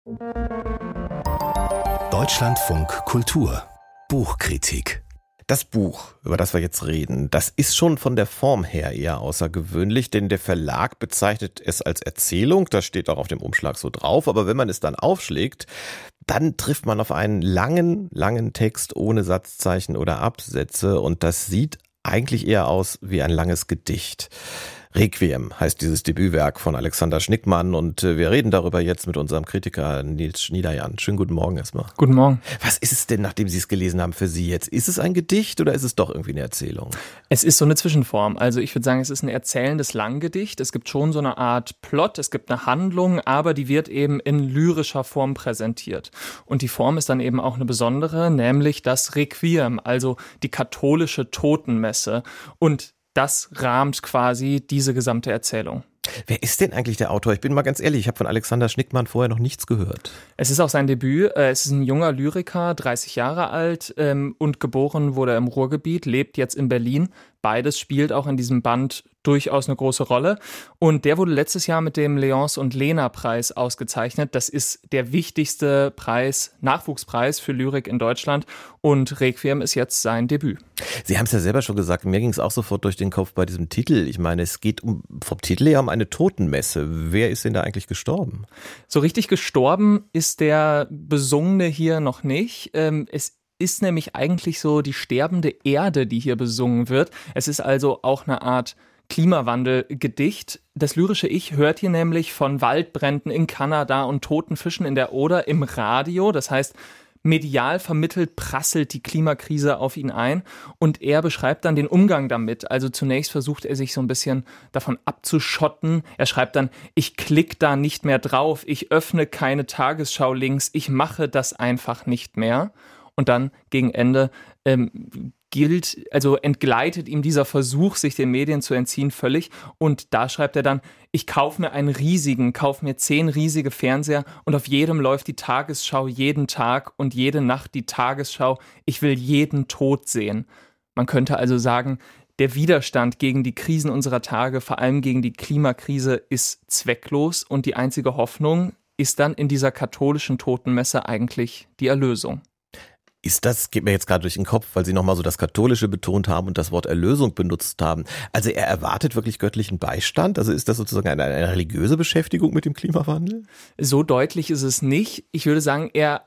Deutschlandfunk Kultur Buchkritik. Das Buch, über das wir jetzt reden, das ist schon von der Form her eher außergewöhnlich, denn der Verlag bezeichnet es als Erzählung, das steht auch auf dem Umschlag so drauf, aber wenn man es dann aufschlägt, dann trifft man auf einen langen Text ohne Satzzeichen oder Absätze und das sieht eigentlich eher aus wie ein langes Gedicht. Requiem heißt dieses Debütwerk von Alexander Schnickmann und wir reden darüber jetzt mit unserem Kritiker Nils Schniederjan. Schönen guten Morgen erstmal. Guten Morgen. Was ist es denn, nachdem Sie es gelesen haben, für Sie jetzt? Ist es ein Gedicht oder ist es doch irgendwie eine Erzählung? Es ist so eine Zwischenform. Also ich würde sagen, es ist ein erzählendes Langgedicht. Es gibt schon so eine Art Plot, es gibt eine Handlung, aber die wird eben in lyrischer Form präsentiert. Und die Form ist dann eben auch eine besondere, nämlich das Requiem, also die katholische Totenmesse. Und das rahmt quasi diese gesamte Erzählung. Wer ist denn eigentlich der Autor? Ich bin mal ganz ehrlich, ich habe von Alexander Schnickmann vorher noch nichts gehört. Es ist auch sein Debüt. Es ist ein junger Lyriker, 30 Jahre alt und geboren wurde er im Ruhrgebiet, lebt jetzt in Berlin. Beides spielt auch in diesem Band durchaus eine große Rolle. Und der wurde letztes Jahr mit dem Leonce und Lena-Preis ausgezeichnet. Das ist der wichtigste Preis, Nachwuchspreis für Lyrik in Deutschland. Und Requiem ist jetzt sein Debüt. Sie haben es ja selber schon gesagt, mir ging es auch sofort durch den Kopf bei diesem Titel. Ich meine, es geht vom Titel her um eine Totenmesse. Wer ist denn da eigentlich gestorben? So richtig gestorben ist der Besungene hier noch nicht. Es ist nämlich eigentlich so die sterbende Erde, die hier besungen wird. Es ist also auch eine Art Klimawandelgedicht. Das lyrische Ich hört hier nämlich von Waldbränden in Kanada und toten Fischen in der Oder im Radio. Das heißt, medial vermittelt prasselt die Klimakrise auf ihn ein und er beschreibt dann den Umgang damit. Also zunächst versucht er sich so ein bisschen davon abzuschotten. Er schreibt dann, ich klicke da nicht mehr drauf, ich öffne keine Tagesschau-Links, ich mache das einfach nicht mehr. Und dann gegen Ende entgleitet ihm dieser Versuch, sich den Medien zu entziehen, völlig. Und da schreibt er dann, ich kaufe mir 10 riesige Fernseher und auf jedem läuft die Tagesschau jeden Tag und jede Nacht die Tagesschau. Ich will jeden Tod sehen. Man könnte also sagen, der Widerstand gegen die Krisen unserer Tage, vor allem gegen die Klimakrise, ist zwecklos und die einzige Hoffnung ist dann in dieser katholischen Totenmesse eigentlich die Erlösung. Geht mir jetzt gerade durch den Kopf, weil Sie nochmal so das Katholische betont haben und das Wort Erlösung benutzt haben. Also er erwartet wirklich göttlichen Beistand? Also ist das sozusagen eine religiöse Beschäftigung mit dem Klimawandel? So deutlich ist es nicht. Ich würde sagen, er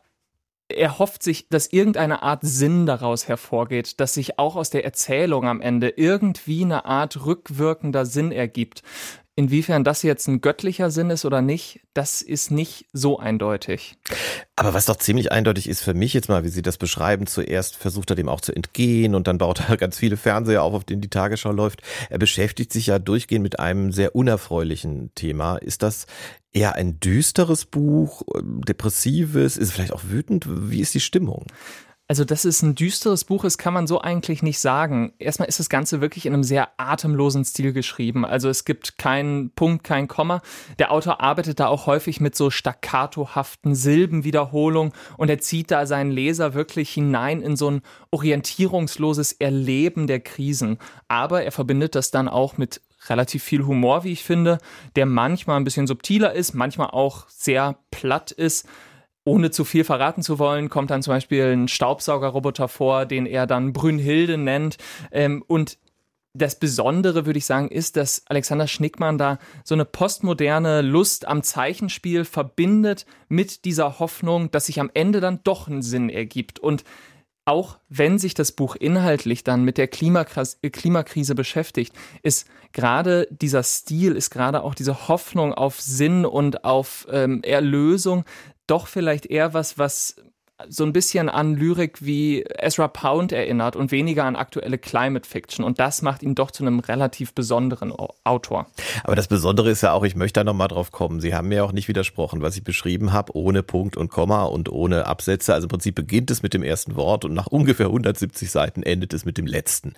hofft sich, dass irgendeine Art Sinn daraus hervorgeht, dass sich auch aus der Erzählung am Ende irgendwie eine Art rückwirkender Sinn ergibt. Inwiefern das jetzt ein göttlicher Sinn ist oder nicht, das ist nicht so eindeutig. Aber was doch ziemlich eindeutig ist für mich jetzt mal, wie Sie das beschreiben, zuerst versucht er dem auch zu entgehen und dann baut er ganz viele Fernseher auf denen die Tagesschau läuft. Er beschäftigt sich ja durchgehend mit einem sehr unerfreulichen Thema. Ist das eher ein düsteres Buch, depressives, ist es vielleicht auch wütend? Wie ist die Stimmung? Also, dass es ein düsteres Buch ist, kann man so eigentlich nicht sagen. Erstmal ist das Ganze wirklich in einem sehr atemlosen Stil geschrieben. Also es gibt keinen Punkt, kein Komma. Der Autor arbeitet da auch häufig mit so staccatohaften Silbenwiederholungen und er zieht da seinen Leser wirklich hinein in so ein orientierungsloses Erleben der Krisen. Aber er verbindet das dann auch mit relativ viel Humor, wie ich finde, der manchmal ein bisschen subtiler ist, manchmal auch sehr platt ist. Ohne zu viel verraten zu wollen, kommt dann zum Beispiel ein Staubsaugerroboter vor, den er dann Brünnhilde nennt. Und das Besondere, würde ich sagen, ist, dass Alexander Schnickmann da so eine postmoderne Lust am Zeichenspiel verbindet mit dieser Hoffnung, dass sich am Ende dann doch ein Sinn ergibt. Und auch wenn sich das Buch inhaltlich dann mit der Klimakrise beschäftigt, ist gerade dieser Stil, ist gerade auch diese Hoffnung auf Sinn und auf Erlösung doch vielleicht eher was so ein bisschen an Lyrik wie Ezra Pound erinnert und weniger an aktuelle Climate Fiction. Und das macht ihn doch zu einem relativ besonderen Autor. Aber das Besondere ist ja auch, ich möchte da nochmal drauf kommen, Sie haben mir auch nicht widersprochen, was ich beschrieben habe, ohne Punkt und Komma und ohne Absätze. Also im Prinzip beginnt es mit dem ersten Wort und nach ungefähr 170 Seiten endet es mit dem letzten.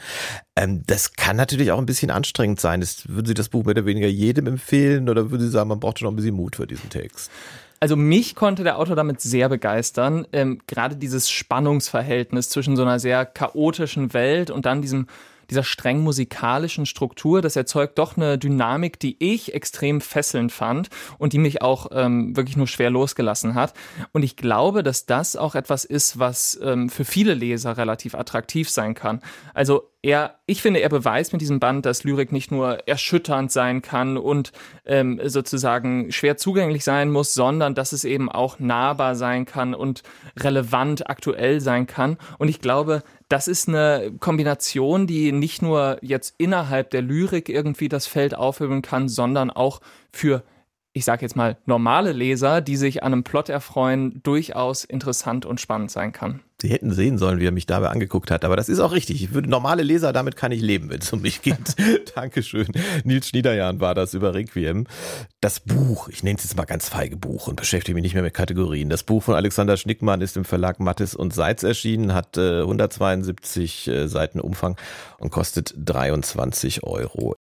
Das kann natürlich auch ein bisschen anstrengend sein. Würden Sie das Buch mehr oder weniger jedem empfehlen oder würden Sie sagen, man braucht schon noch ein bisschen Mut für diesen Text? Also mich konnte der Autor damit sehr begeistern. Gerade dieses Spannungsverhältnis zwischen so einer sehr chaotischen Welt und dann diesem dieser streng musikalischen Struktur. Das erzeugt doch eine Dynamik, die ich extrem fesselnd fand und die mich auch wirklich nur schwer losgelassen hat. Und ich glaube, dass das auch etwas ist, was für viele Leser relativ attraktiv sein kann. Also ich finde, er beweist mit diesem Band, dass Lyrik nicht nur erschütternd sein kann und sozusagen schwer zugänglich sein muss, sondern dass es eben auch nahbar sein kann und relevant, aktuell sein kann. Und ich glaube, das ist eine Kombination, die nicht nur jetzt innerhalb der Lyrik irgendwie das Feld auffüllen kann, sondern auch für, ich sage jetzt mal, normale Leser, die sich an einem Plot erfreuen, durchaus interessant und spannend sein kann. Sie hätten sehen sollen, wie er mich dabei angeguckt hat. Aber das ist auch richtig. Ich würde normale Leser, damit kann ich leben, wenn es um mich geht. Dankeschön. Nils Schniederjahn war das über Requiem. Das Buch, ich nenne es jetzt mal ganz feige Buch und beschäftige mich nicht mehr mit Kategorien. Das Buch von Alexander Schnickmann ist im Verlag Mattes und Seitz erschienen, hat 172 Seiten Umfang und kostet 23 €.